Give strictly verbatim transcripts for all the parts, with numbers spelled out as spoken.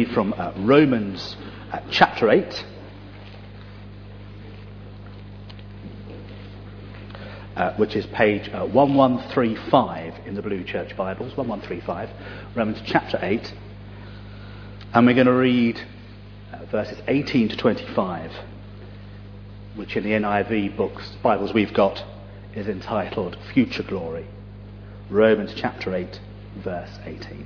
From uh, Romans uh, chapter eight, uh, which is page uh, eleven thirty-five in the Blue Church Bibles, eleven thirty-five, Romans chapter eight, and we're going to read uh, verses eighteen to twenty-five, which in the N I V books, Bibles we've got, is entitled Future Glory. Romans chapter eight, verse eighteen.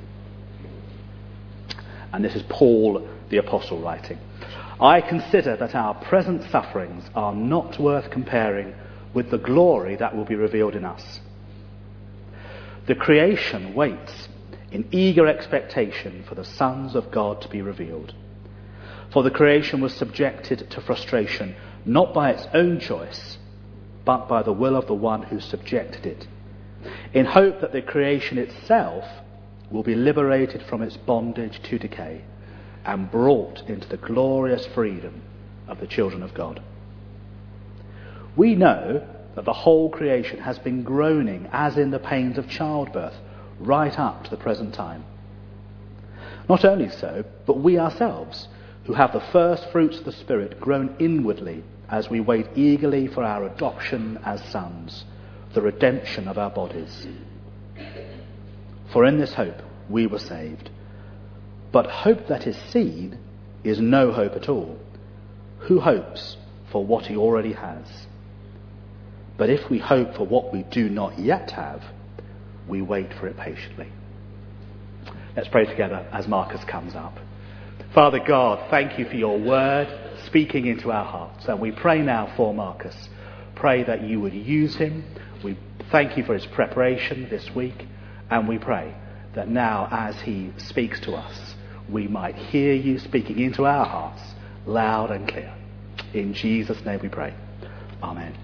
And this is Paul the Apostle writing. I consider that our present sufferings are not worth comparing with the glory that will be revealed in us. The creation waits in eager expectation for the sons of God to be revealed. For the creation was subjected to frustration, not by its own choice, but by the will of the one who subjected it, in hope that the creation itself will be liberated from its bondage to decay and brought into the glorious freedom of the children of God. We know that the whole creation has been groaning as in the pains of childbirth right up to the present time. Not only so, but we ourselves, who have the first fruits of the Spirit, groan inwardly as we wait eagerly for our adoption as sons, the redemption of our bodies. For in this hope we were saved. But hope that is seen is no hope at all. Who hopes for what he already has? But if we hope for what we do not yet have, we wait for it patiently. Let's pray together as Marcus comes up. Father God, thank you for your word speaking into our hearts. And we pray now for Marcus. Pray that you would use him. We thank you for his preparation this week. And we pray that now as he speaks to us, we might hear you speaking into our hearts loud and clear. In Jesus' name we pray. Amen.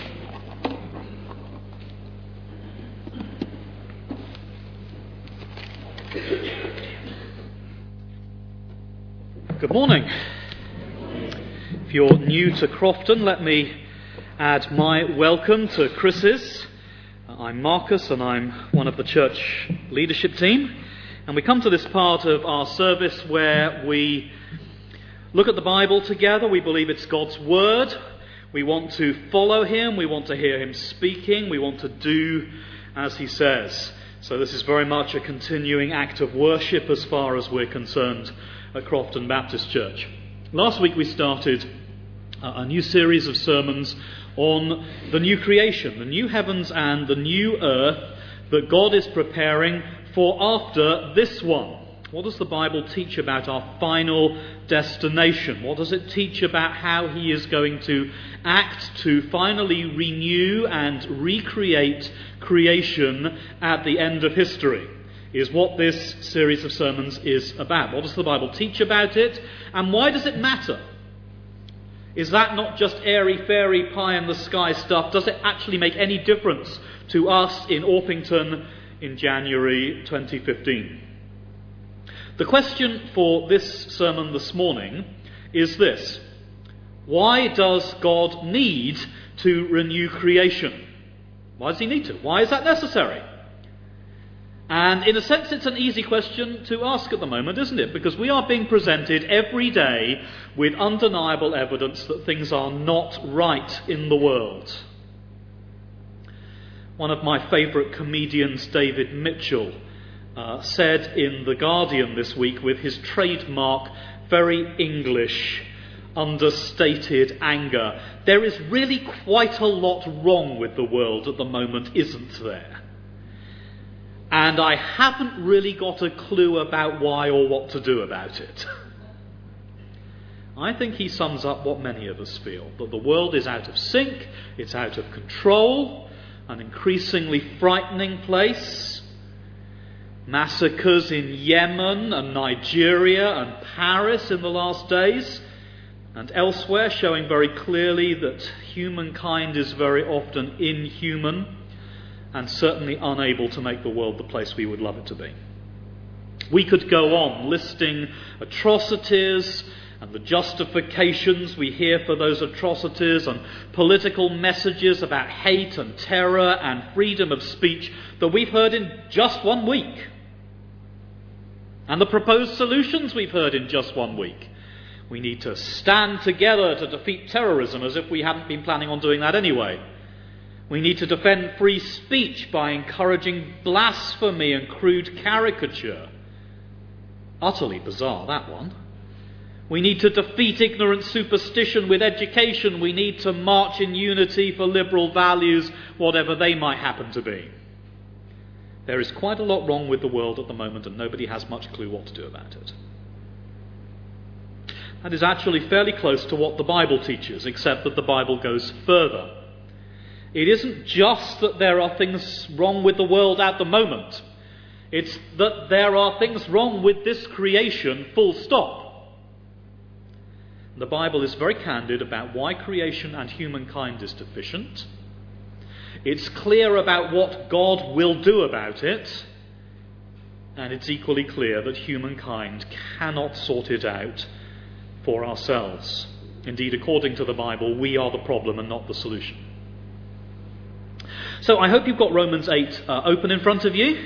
Good morning. If you're new to Crofton, let me add my welcome to Chris's. I'm Marcus and I'm one of the church leadership team. And we come to this part of our service where we look at the Bible together. We believe it's God's word. We want to follow him. We want to hear him speaking. We want to do as he says. So this is very much a continuing act of worship as far as we're concerned at Crofton Baptist Church. Last week we started a new series of sermons on the new creation, the new heavens and the new earth that God is preparing for after this one. What does the Bible teach about our final destination? What does it teach about how he is going to act to finally renew and recreate creation at the end of history? Is what this series of sermons is about. What does the Bible teach about it? And why does it matter? Is that not just airy-fairy, pie-in-the-sky stuff? Does it actually make any difference to us in Orpington in January twenty fifteen? The question for this sermon this morning is this: why does God need to renew creation? Why does he need to? Why is that necessary? And in a sense, it's an easy question to ask at the moment, isn't it? Because we are being presented every day with undeniable evidence that things are not right in the world. One of my favourite comedians, David Mitchell, uh, said in The Guardian this week with his trademark, very English, understated anger, there is really quite a lot wrong with the world at the moment, isn't there? And I haven't really got a clue about why or what to do about it. I think he sums up what many of us feel, that the world is out of sync, it's out of control, an increasingly frightening place. Massacres in Yemen and Nigeria and Paris in the last days, and elsewhere showing very clearly that humankind is very often inhuman, and certainly unable to make the world the place we would love it to be. We could go on listing atrocities and the justifications we hear for those atrocities and political messages about hate and terror and freedom of speech that we've heard in just one week. And the proposed solutions we've heard in just one week. We need to stand together to defeat terrorism, as if we hadn't been planning on doing that anyway. We need to defend free speech by encouraging blasphemy and crude caricature. Utterly bizarre, that one. We need to defeat ignorant superstition with education. We need to march in unity for liberal values, whatever they might happen to be. There is quite a lot wrong with the world at the moment, and nobody has much clue what to do about it. That is actually fairly close to what the Bible teaches, except that the Bible goes further. It isn't just that there are things wrong with the world at the moment. It's that there are things wrong with this creation, full stop. The Bible is very candid about why creation and humankind is deficient. It's clear about what God will do about it. And it's equally clear that humankind cannot sort it out for ourselves. Indeed, according to the Bible, we are the problem and not the solution. So I hope you've got Romans eight uh, open in front of you.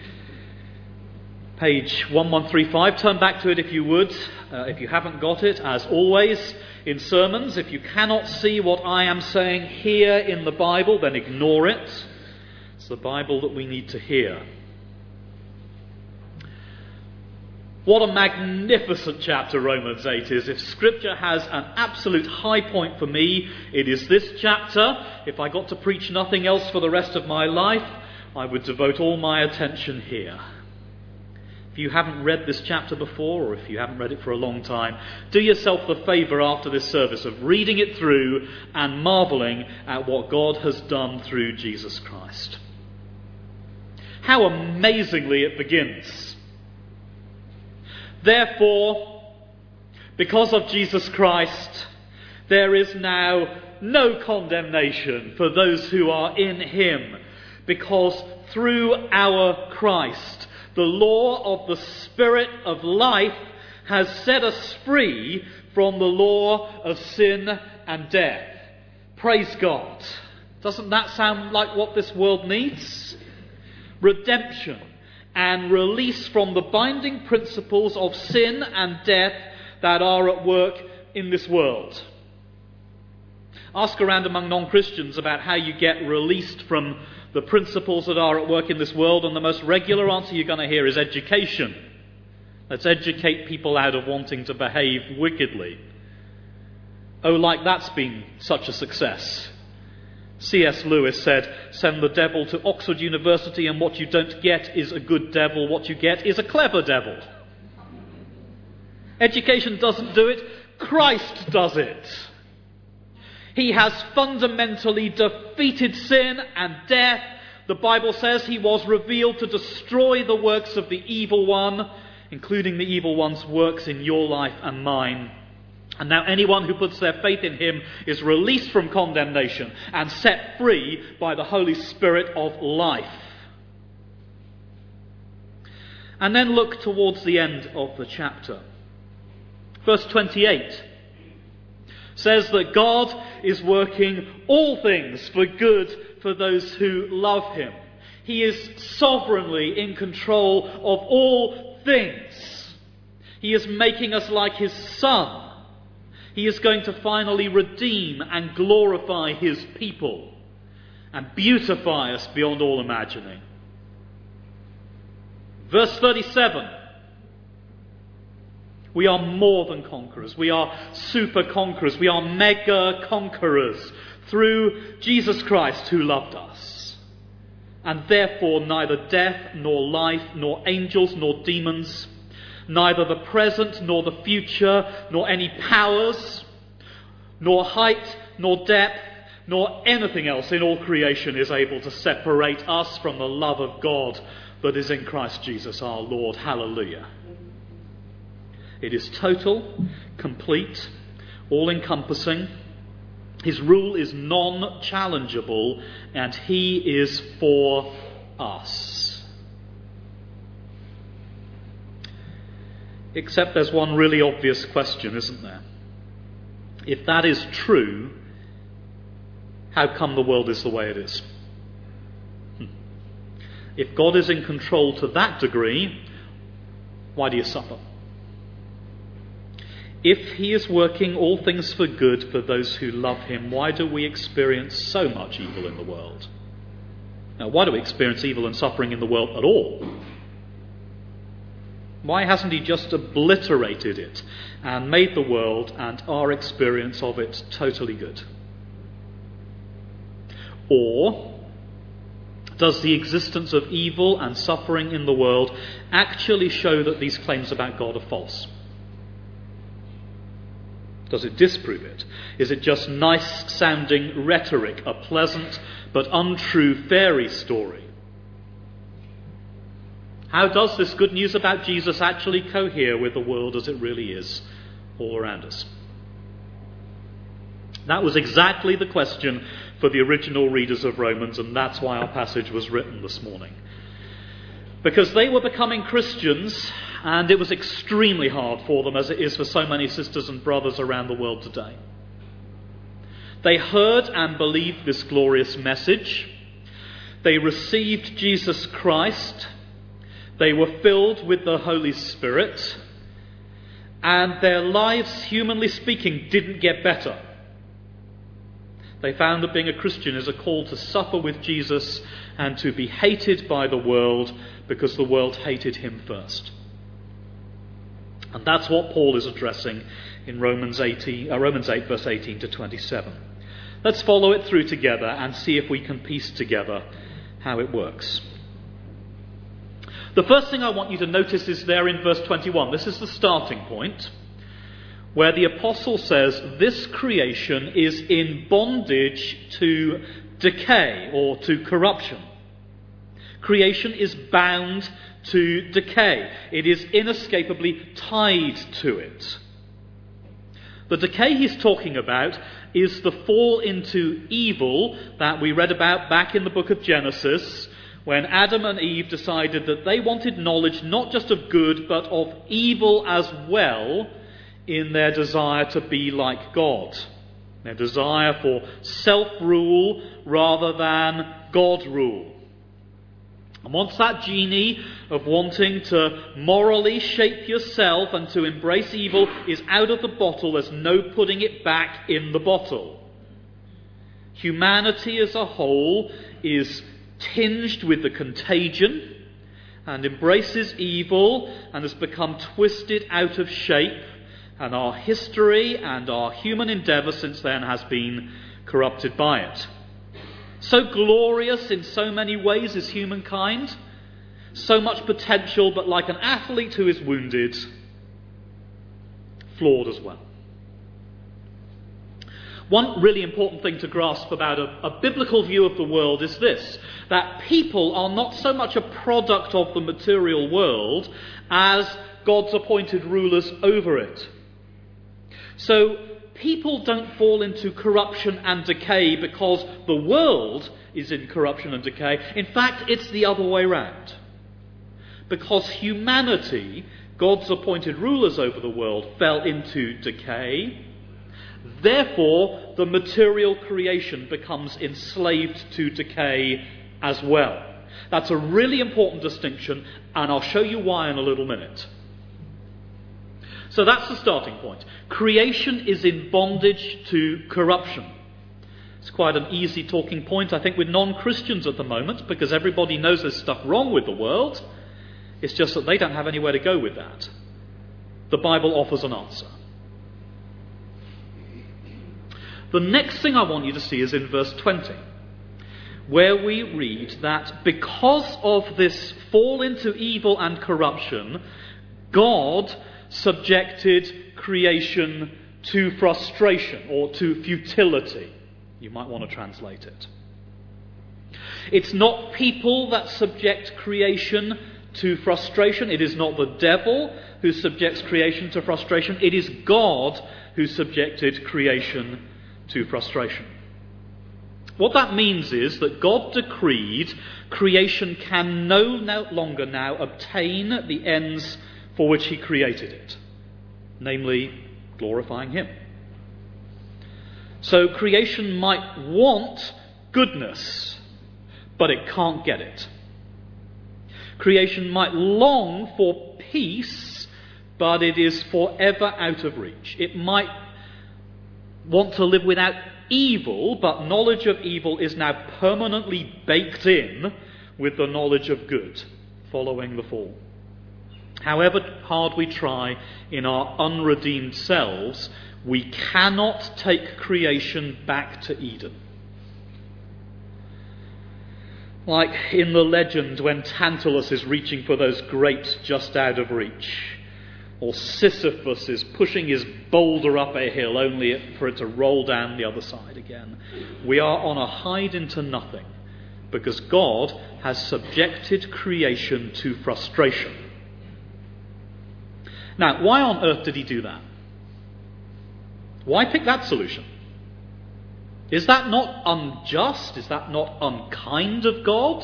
Page eleven thirty-five. Turn back to it if you would, uh, if you haven't got it. As always in sermons, if you cannot see what I am saying here in the Bible, then ignore it. It's the Bible that we need to hear. What a magnificent chapter Romans eight is. If Scripture has an absolute high point for me, it is this chapter. If I got to preach nothing else for the rest of my life, I would devote all my attention here. If you haven't read this chapter before, or if you haven't read it for a long time, do yourself the favour after this service of reading it through and marvelling at what God has done through Jesus Christ. How amazingly it begins. Therefore, because of Jesus Christ, there is now no condemnation for those who are in him, because through our Christ, the law of the Spirit of life has set us free from the law of sin and death. Praise God. Doesn't that sound like what this world needs? Redemption and release from the binding principles of sin and death that are at work in this world. Ask around among non-Christians about how you get released from the principles that are at work in this world, and the most regular answer you're going to hear is education. Let's educate people out of wanting to behave wickedly. Oh, like that's been such a success. C S Lewis said, send the devil to Oxford University and what you don't get is a good devil, what you get is a clever devil. Education doesn't do it, Christ does it. He has fundamentally defeated sin and death. The Bible says he was revealed to destroy the works of the evil one, including the evil one's works in your life and mine. And now anyone who puts their faith in him is released from condemnation and set free by the Holy Spirit of life. And then look towards the end of the chapter. Verse twenty-eight says that God is working all things for good for those who love him. He is sovereignly in control of all things. He is making us like his Son. He is going to finally redeem and glorify his people and beautify us beyond all imagining. Verse thirty-seven. We are more than conquerors. We are super conquerors. We are mega conquerors through Jesus Christ who loved us. And therefore neither death nor life nor angels nor demons, neither the present nor the future, nor any powers, nor height, nor depth, nor anything else in all creation is able to separate us from the love of God that is in Christ Jesus our Lord. Hallelujah. It is total, complete, all-encompassing. His rule is non-challengeable, and he is for us. Except there's one really obvious question, isn't there? If that is true, how come the world is the way it is? If God is in control to that degree, Why do you suffer? If he is working all things for good for those who love him, why do we experience so much evil in the world? Now, why do we experience evil and suffering in the world at all? Why hasn't he just obliterated it and made the world and our experience of it totally good? Or does the existence of evil and suffering in the world actually show that these claims about God are false? Does it disprove it? Is it just nice-sounding rhetoric, a pleasant but untrue fairy story? How does this good news about Jesus actually cohere with the world as it really is all around us? That was exactly the question for the original readers of Romans, and that's why our passage was written this morning. Because they were becoming Christians, and it was extremely hard for them, as it is for so many sisters and brothers around the world today. They heard and believed this glorious message. They received Jesus Christ. They were filled with the Holy Spirit. And their lives, humanly speaking, didn't get better. They found that being a Christian is a call to suffer with Jesus and to be hated by the world because the world hated him first. And that's what Paul is addressing in Romans eighteen, uh, Romans eight, verse eighteen to twenty-seven. Let's follow it through together and see if we can piece together how it works. The first thing I want you to notice is there in verse twenty-one. This is the starting point, where the apostle says this creation is in bondage to decay or to corruption. Creation is bound to decay. It is inescapably tied to it. The decay he's talking about is the fall into evil that we read about back in the book of Genesis, when Adam and Eve decided that they wanted knowledge not just of good but of evil as well, in their desire to be like God, their desire for self-rule rather than God rule. And once that genie of wanting to morally shape yourself and to embrace evil is out of the bottle, there's no putting it back in the bottle. Humanity as a whole is tinged with the contagion and embraces evil and has become twisted out of shape. And our history and our human endeavour since then has been corrupted by it. So glorious in so many ways is humankind. So much potential, but like an athlete who is wounded, flawed as well. One really important thing to grasp about a, a biblical view of the world is this, that people are not so much a product of the material world as God's appointed rulers over it. So people don't fall into corruption and decay because the world is in corruption and decay. In fact, it's the other way round. Because humanity, God's appointed rulers over the world, fell into decay. Therefore, the material creation becomes enslaved to decay as well. That's a really important distinction, and I'll show you why in a little minute. So that's the starting point. Creation is in bondage to corruption. It's quite an easy talking point, I think, with non-Christians at the moment, because everybody knows there's stuff wrong with the world. It's just that they don't have anywhere to go with that. The Bible offers an answer. The next thing I want you to see is in verse twenty, where we read that because of this fall into evil and corruption, God subjected creation to frustration or to futility. You might want to translate it. It's not people that subject creation to frustration. It is not the devil who subjects creation to frustration. It is God who subjected creation to frustration. What that means is that God decreed creation can no longer now obtain the ends for which he created it, namely glorifying him. So creation might want goodness, but it can't get it. Creation might long for peace, but it is forever out of reach. It might want to live without evil, but knowledge of evil is now permanently baked in with the knowledge of good following the fall. However hard we try in our unredeemed selves, we cannot take creation back to Eden. Like in the legend when Tantalus is reaching for those grapes just out of reach, or Sisyphus is pushing his boulder up a hill only for it to roll down the other side again. We are on a hide into nothing because God has subjected creation to frustration. Now, why on earth did he do that? Why pick that solution? Is that not unjust? Is that not unkind of God?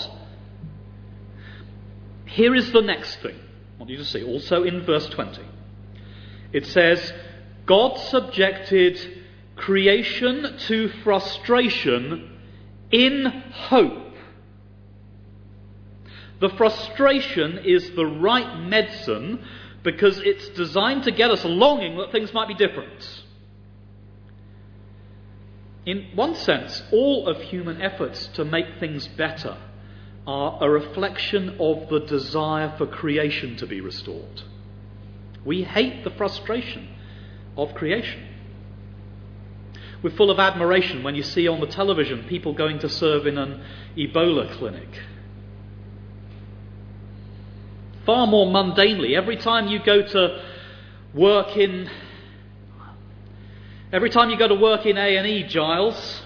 Here is the next thing I want you to see, also in verse twenty. It says, God subjected creation to frustration in hope. The frustration is the right medicine because it's designed to get us longing that things might be different. In one sense, all of human efforts to make things better are a reflection of the desire for creation to be restored. We hate the frustration of creation. We're full of admiration when you see on the television people going to serve in an Ebola clinic. Far more mundanely, every time you go to work in every time you go to work in A and E, Giles,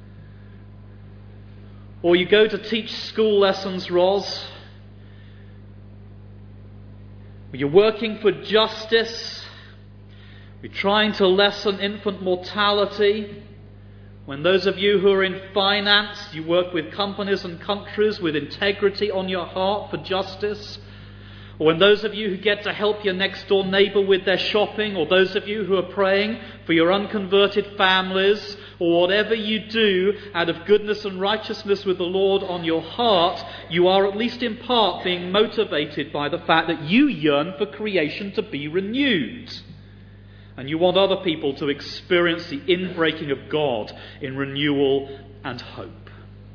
or you go to teach school lessons, Roz, or you're working for justice, you're trying to lessen infant mortality. When those of you who are in finance, you work with companies and countries with integrity on your heart for justice. Or when those of you who get to help your next door neighbour with their shopping, or those of you who are praying for your unconverted families, or whatever you do out of goodness and righteousness with the Lord on your heart, you are at least in part being motivated by the fact that you yearn for creation to be renewed. And you want other people to experience the inbreaking of God in renewal and hope.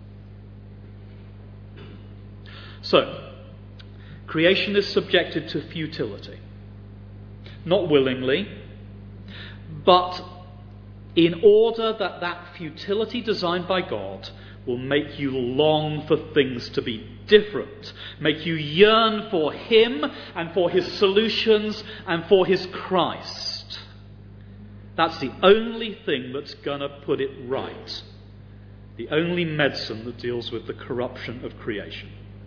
So, creation is subjected to futility. Not willingly, but in order that that futility designed by God will make you long for things to be different, make you yearn for Him and for His solutions and for His Christ. That's the only thing that's going to put it right. The only medicine that deals with the corruption of creation.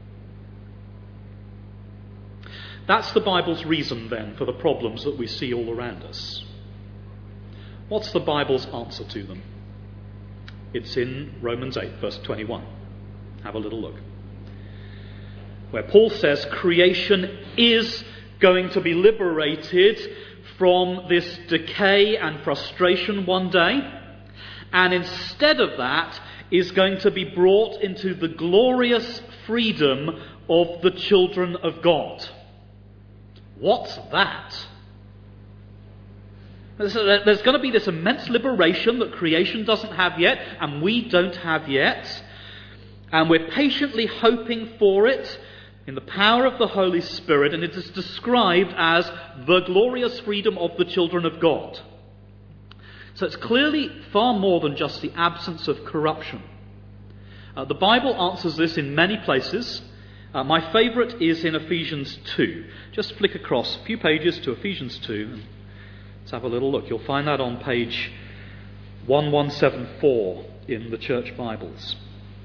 That's the Bible's reason, then, for the problems that we see all around us. What's the Bible's answer to them? It's in Romans eight, verse twenty-one. Have a little look. Where Paul says creation is going to be liberated from this decay and frustration one day, and instead of that is going to be brought into the glorious freedom of the children of God. What's that? There's going to be this immense liberation that creation doesn't have yet, and we don't have yet. And we're patiently hoping for it in the power of the Holy Spirit, and it is described as the glorious freedom of the children of God. So it's clearly far more than just the absence of corruption. Uh, the Bible answers this in many places. Uh, my favourite is in Ephesians two. Just flick across a few pages to Ephesians two. And let's have a little look. You'll find that on page eleven seventy-four in the Church Bibles.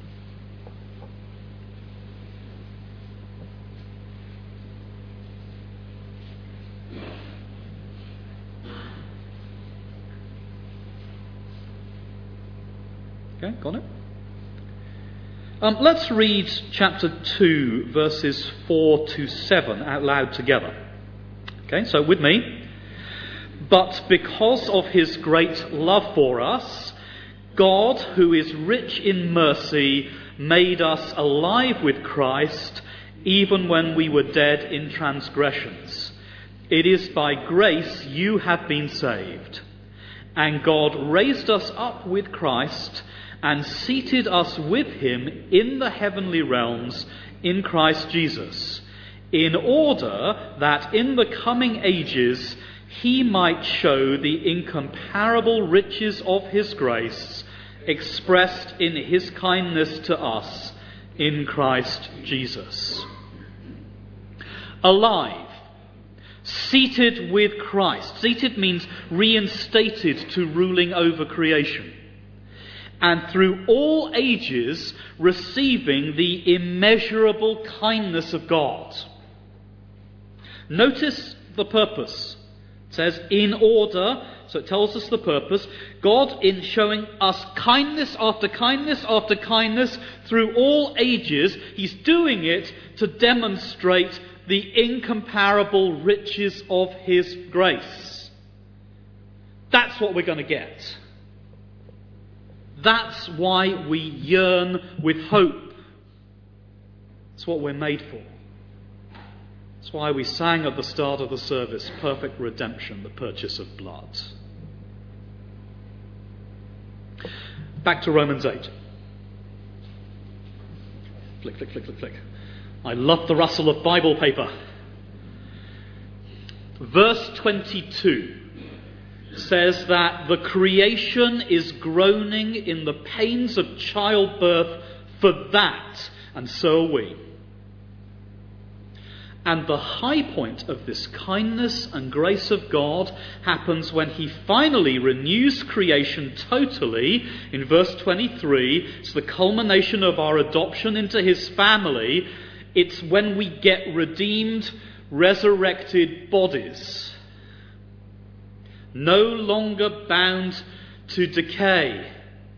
Okay, got it? Um, let's read chapter two, verses four to seven out loud together. Okay, so with me. But because of his great love for us, God, who is rich in mercy, made us alive with Christ, even when we were dead in transgressions. It is by grace you have been saved. And God raised us up with Christ and seated us with him in the heavenly realms in Christ Jesus, in order that in the coming ages he might show the incomparable riches of his grace expressed in his kindness to us in Christ Jesus. Alive, seated with Christ. Seated means reinstated to ruling over creation. And through all ages receiving the immeasurable kindness of God. Notice the purpose. It says, in order, so it tells us the purpose. God, in showing us kindness after kindness after kindness through all ages, he's doing it to demonstrate the incomparable riches of his grace. That's what we're going to get. That's why we yearn with hope. It's what we're made for. That's why we sang at the start of the service, perfect redemption, the purchase of blood. Back to Romans eight. Flick, flick, flick, flick, flick. I love the rustle of Bible paper. Verse twenty-two says that the creation is groaning in the pains of childbirth for that, and so are we. And the high point of this kindness and grace of God happens when he finally renews creation totally. In verse twenty-three, it's the culmination of our adoption into his family. It's when we get redeemed, resurrected bodies. No longer bound to decay.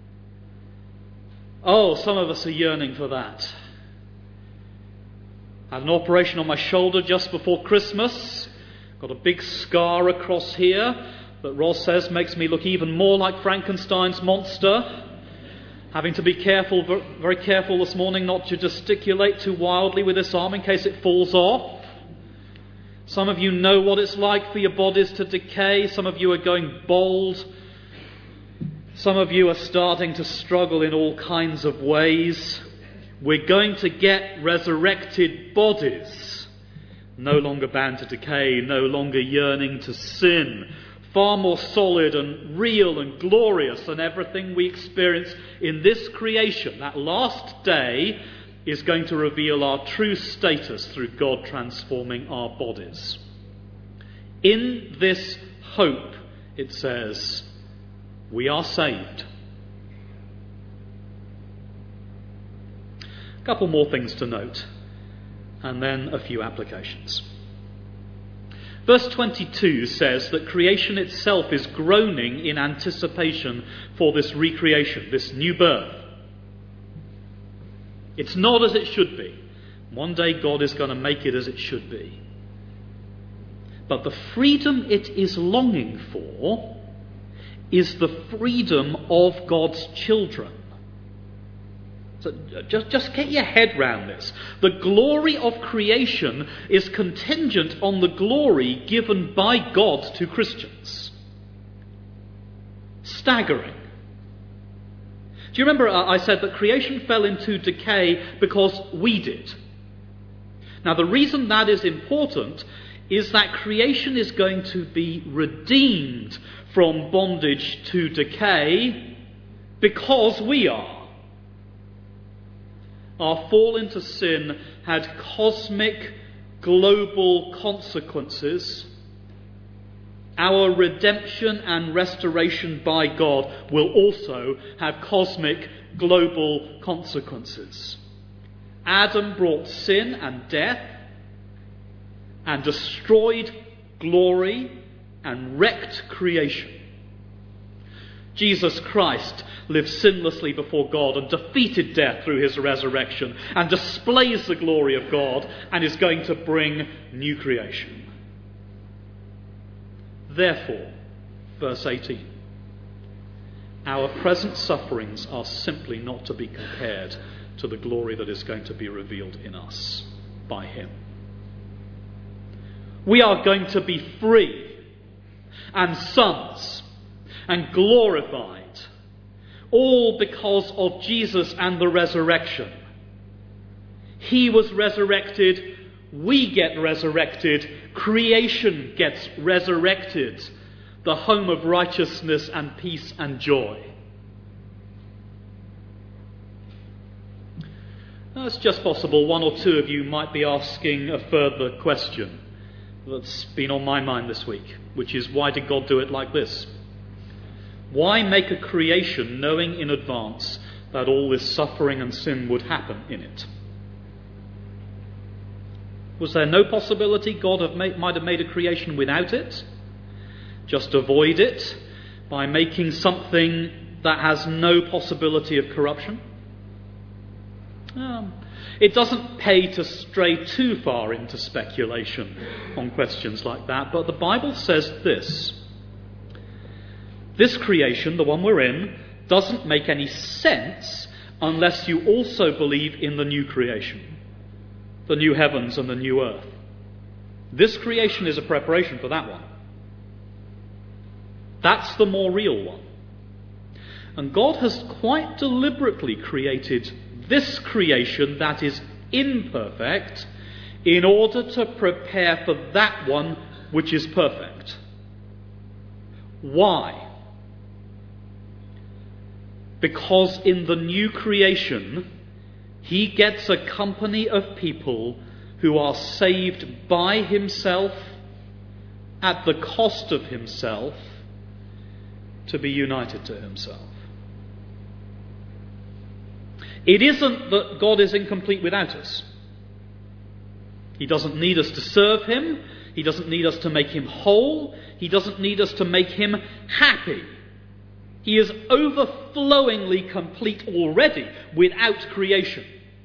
Oh, some of us are yearning for that. Had an operation on my shoulder just before Christmas. Got a big scar across here that Ross says makes me look even more like Frankenstein's monster. Having to be careful, very careful this morning not to gesticulate too wildly with this arm in case it falls off. Some of you know what it's like for your bodies to decay. Some of you are going bald. Some of you are starting to struggle in all kinds of ways. We're going to get resurrected bodies, no longer bound to decay, no longer yearning to sin, far more solid and real and glorious than everything we experience in this creation. That last day is going to reveal our true status through God transforming our bodies. In this hope, it says, we are saved. A couple more things to note, and then a few applications. Verse twenty-two says that creation itself is groaning in anticipation for this recreation, this new birth. It's not as it should be. One day God is going to make it as it should be. But the freedom it is longing for is the freedom of God's children. So just, just get your head round this. The glory of creation is contingent on the glory given by God to Christians. Staggering. Do you remember I said that creation fell into decay because we did? Now the reason that is important is that creation is going to be redeemed from bondage to decay because we are. Our fall into sin had cosmic, global consequences. Our redemption and restoration by God will also have cosmic, global consequences. Adam brought sin and death and destroyed glory and wrecked creation. Jesus Christ lived sinlessly before God and defeated death through his resurrection and displays the glory of God and is going to bring new creation. Therefore, verse eighteen, our present sufferings are simply not to be compared to the glory that is going to be revealed in us. by him. We are going to be free and sons and glorified, all because of Jesus and the resurrection. He was resurrected, we get resurrected, creation gets resurrected, the home of righteousness and peace and joy. Now, it's just possible one or two of you might be asking a further question that's been on my mind this week, which is, why did God do it like this? Why make a creation knowing in advance that all this suffering and sin would happen in it? Was there no possibility God have made, might have made a creation without it? Just avoid it by making something that has no possibility of corruption? Um, it doesn't pay to stray too far into speculation on questions like that, but the Bible says this. This creation, the one we're in, doesn't make any sense unless you also believe in the new creation, the new heavens and the new earth. This creation is a preparation for that one. That's the more real one. And God has quite deliberately created this creation that is imperfect in order to prepare for that one which is perfect. Why? Because in the new creation, he gets a company of people who are saved by himself at the cost of himself to be united to himself. It isn't that God is incomplete without us. He doesn't need us to serve him. He doesn't need us to make him whole. He doesn't need us to make him happy. He is overflowingly complete already without creation.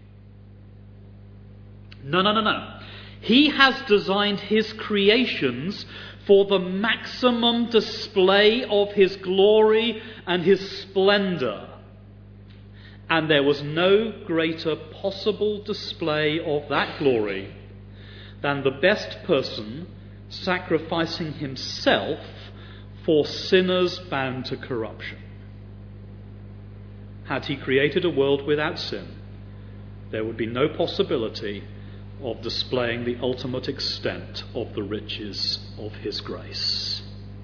No, no, no, no. He has designed his creations for the maximum display of his glory and his splendor. And there was no greater possible display of that glory than the best person sacrificing himself for sinners bound to corruption. Had he created a world without sin, there would be no possibility of displaying the ultimate extent of the riches of his grace.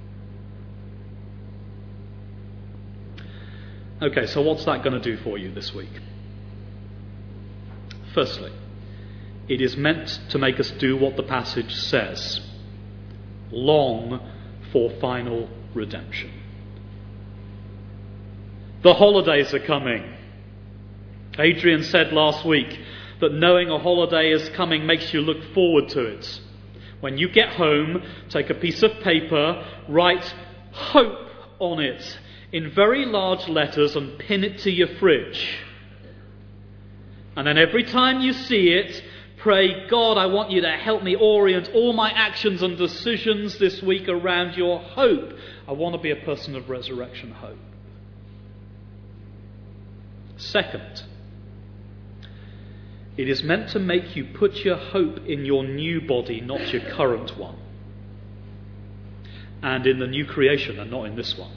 Okay, so what's that going to do for you this week? Firstly, it is meant to make us do what the passage says. Long for final redemption. The holidays are coming. Adrian said last week that knowing a holiday is coming makes you look forward to it. When you get home, take a piece of paper, write hope on it in very large letters and pin it to your fridge. And then every time you see it, pray, God, I want you to help me orient all my actions and decisions this week around your hope. I want to be a person of resurrection hope. Second, it is meant to make you put your hope in your new body, not your current one. And in the new creation and not in this one.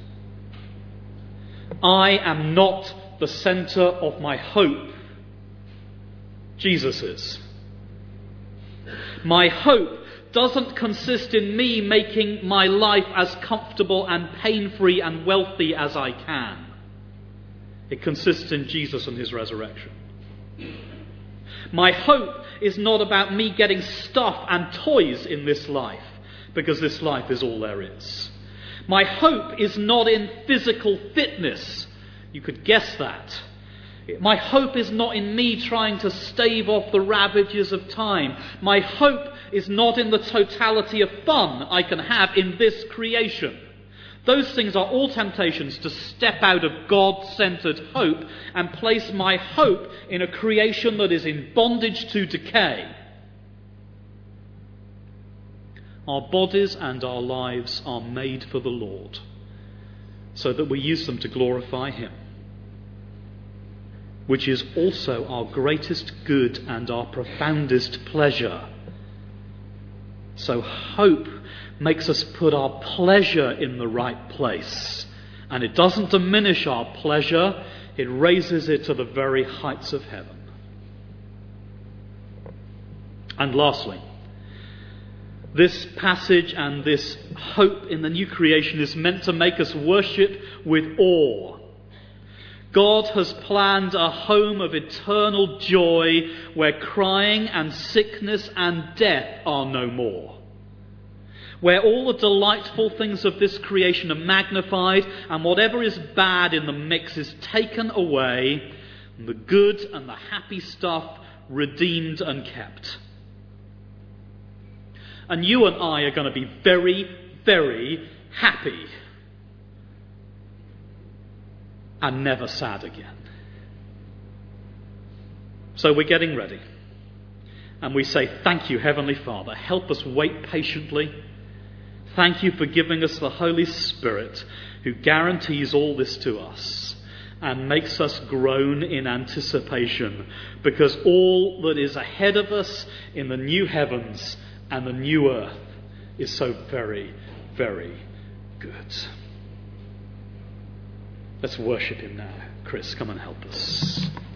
I am not the centre of my hope. Jesus is. My hope doesn't consist in me making my life as comfortable and pain-free and wealthy as I can. It consists in Jesus and his resurrection. My hope is not about me getting stuff and toys in this life, because this life is all there is. My hope is not in physical fitness. You could guess that. My hope is not in me trying to stave off the ravages of time. My hope is not in the totality of fun I can have in this creation. Those things are all temptations to step out of God-centered hope and place my hope in a creation that is in bondage to decay. Our bodies and our lives are made for the Lord, so that we use them to glorify him. which is also our greatest good and our profoundest pleasure. So hope makes us put our pleasure in the right place. And it doesn't diminish our pleasure, it raises it to the very heights of heaven. And lastly, this passage and this hope in the new creation is meant to make us worship with awe. God has planned a home of eternal joy where crying and sickness and death are no more. Where all the delightful things of this creation are magnified and whatever is bad in the mix is taken away, and the good and the happy stuff redeemed and kept. And you and I are going to be very, very happy and never sad again. So we're getting ready. And we say, thank you, Heavenly Father. Help us wait patiently. Thank you for giving us the Holy Spirit who guarantees all this to us and makes us groan in anticipation, because all that is ahead of us in the new heavens and the new earth is so very, very good. Let's worship him now. Chris, come and help us.